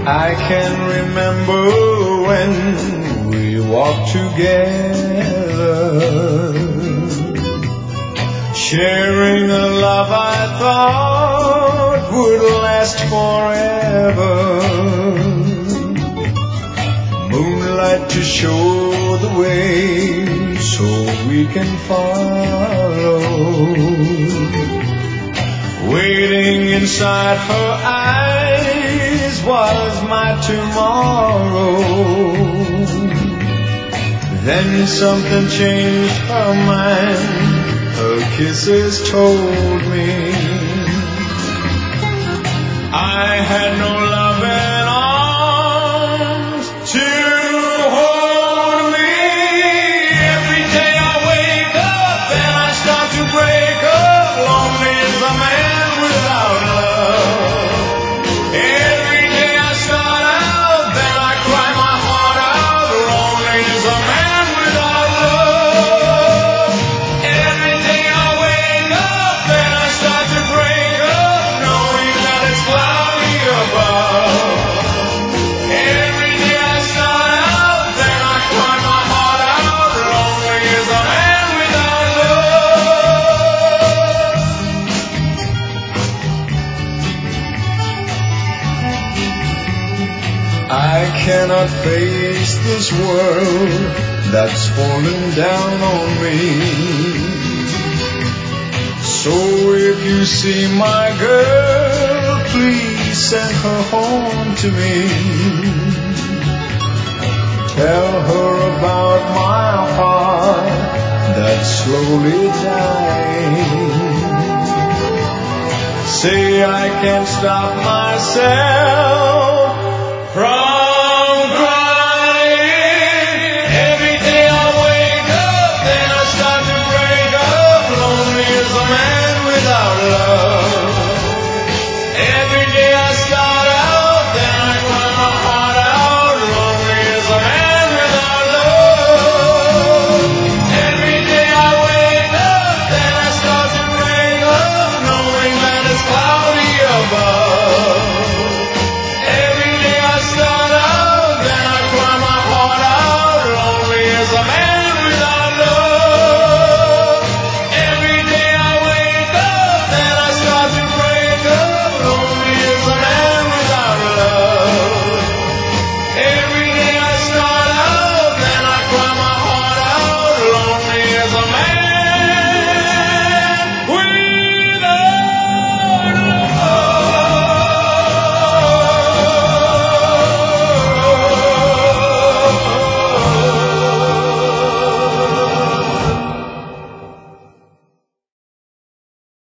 I can remember when we walked together, sharing a love I thought would last forever. Moonlight to show the way so we can follow. Waiting inside her eyes was my tomorrow. Then something changed her mind. Her kisses told me I had no loving arms to hold me. Every day I wake up and I start to break up. Lonely as a man without love. Every day I start out, then I cry my heart out. Lonely as a man without love. Every day I wake up, then I start to break up, knowing that it's cloudy above. Every day I start out, then I cry my heart out. Lonely as a man without love. I cannot face this world that's falling down on me. So if you see my girl, please send her home to me. Tell her about my heart that's slowly dying. Say I can't stop myself